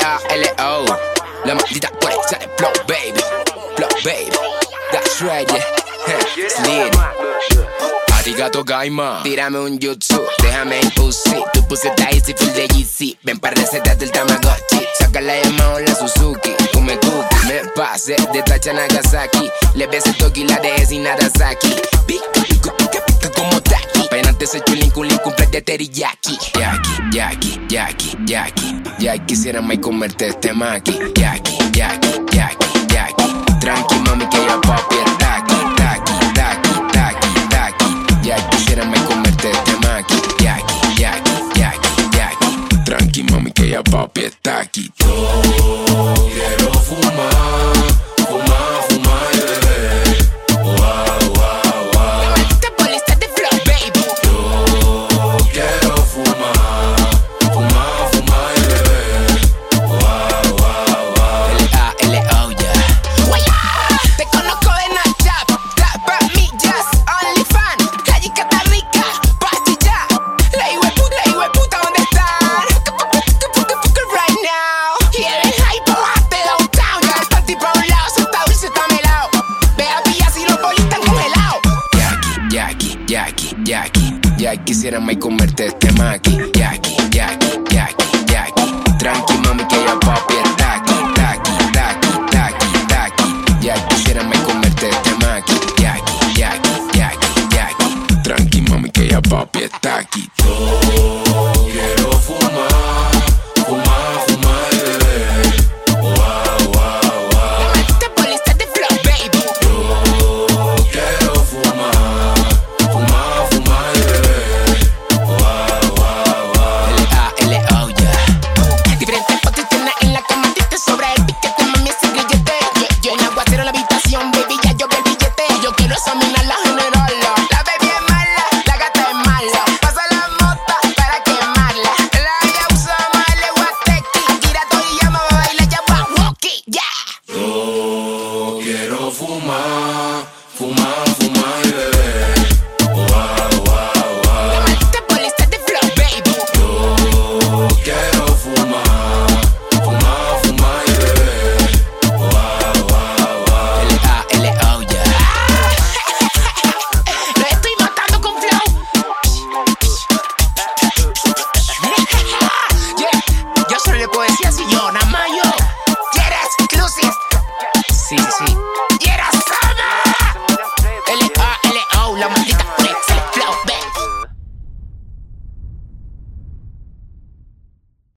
L-A-L-O. La maldita fuerza de Flow Baby. Flow Baby. That's right, yeah. Slid. Arigato Gaima. Tírame un jutsu, déjame en pussy. Tu pussy está easy, full de GC. Ven para recetas del Tamagotchi. Saca la Yamaha o la Suzuki. Come cookie, me pase de Tacha Nagasaki. Le ves el toki, la de sin Nagasaki. Pica, pica, pica, pica como Taki. Penante se chulín, culín, cumple de teriyaki. Yaki. Ya quisiera más comerte este maki. Yaki. Tranqui, mami, que ya papi está aquí. Ya quisiera más comerte este maki. Yaki. Tranqui, mami, que ya papi está aquí. Yo quiero fumar y beber. La maldita bolita de Flow Baby. Yo quiero fumar y beber. L-A-L-O, yeah. Te conozco de Snapchat, tapa millas, OnlyFans, calle Catarrica, pastilla. La hijueputa, ¿dónde están? Fuck right now. Y eres hype, bajaste downtown. Ya está tipo a un lado, sentado y se está melado. Ve a pillar si los bolis están congelados. Yaki. Ya quisiera más